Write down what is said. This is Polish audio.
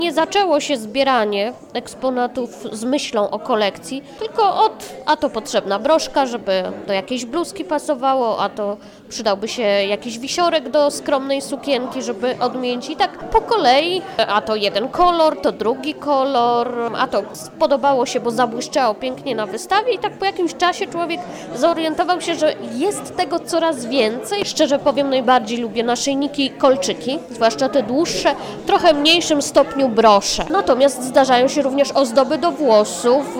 Nie zaczęło się zbieranie eksponatów z myślą o kolekcji, tylko a to potrzebna broszka, żeby do jakiejś bluzki pasowało, a to przydałby się jakiś wisiorek do skromnej sukienki, żeby odmienić. I tak po kolei, a to jeden kolor, to drugi kolor, a to spodobało się, bo zabłyszczało pięknie na wystawie i tak po jakimś czasie człowiek zorientował się, że jest tego coraz więcej. Szczerze powiem, najbardziej lubię naszyjniki i kolczyki, zwłaszcza te dłuższe, w trochę mniejszym stopniu brosze. Natomiast zdarzają się również ozdoby do włosów,